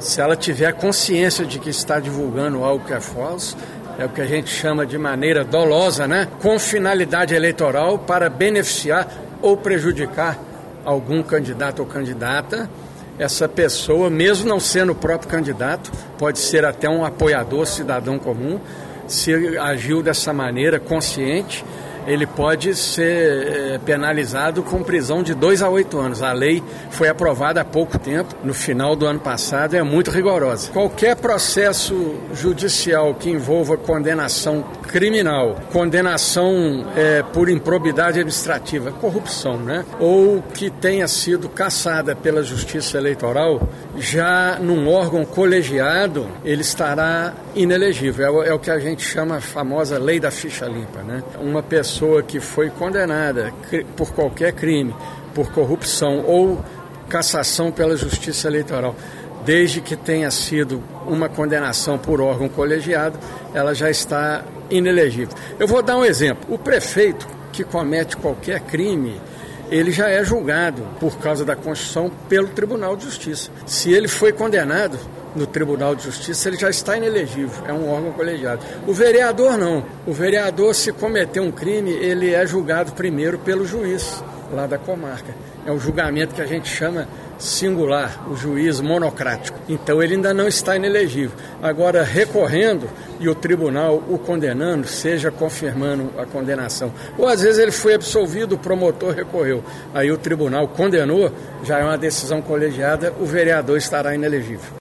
Se ela tiver consciência de que está divulgando algo que é falso, é o que a gente chama de maneira dolosa, né? Com finalidade eleitoral para beneficiar ou prejudicar algum candidato ou candidata, essa pessoa, mesmo não sendo o próprio candidato, pode ser até um apoiador, cidadão comum, se agiu dessa maneira consciente, ele pode ser penalizado com prisão de 2 a 8 anos. A lei foi aprovada há pouco tempo, no final do ano passado, é muito rigorosa. Qualquer processo judicial que envolva condenação criminal, condenação por improbidade administrativa, corrupção, né? Ou que tenha sido cassada pela Justiça Eleitoral, já num órgão colegiado, ele estará inelegível. É o que a gente chama a famosa lei da ficha limpa, né? Uma pessoa que foi condenada por qualquer crime, por corrupção ou cassação pela Justiça Eleitoral, desde que tenha sido uma condenação por órgão colegiado, ela já está inelegível. Eu vou dar um exemplo. O prefeito que comete qualquer crime, ele já é julgado, por causa da Constituição, pelo Tribunal de Justiça. Se ele foi condenado no Tribunal de Justiça, ele já está inelegível, é um órgão colegiado. O vereador não. O vereador, se cometer um crime, ele é julgado primeiro pelo juiz lá da comarca. É um julgamento que a gente chama singular, o juiz monocrático. Então ele ainda não está inelegível. Agora, recorrendo e o tribunal o condenando, seja confirmando a condenação, ou às vezes ele foi absolvido, o promotor recorreu, aí o tribunal condenou, já é uma decisão colegiada, o vereador estará inelegível.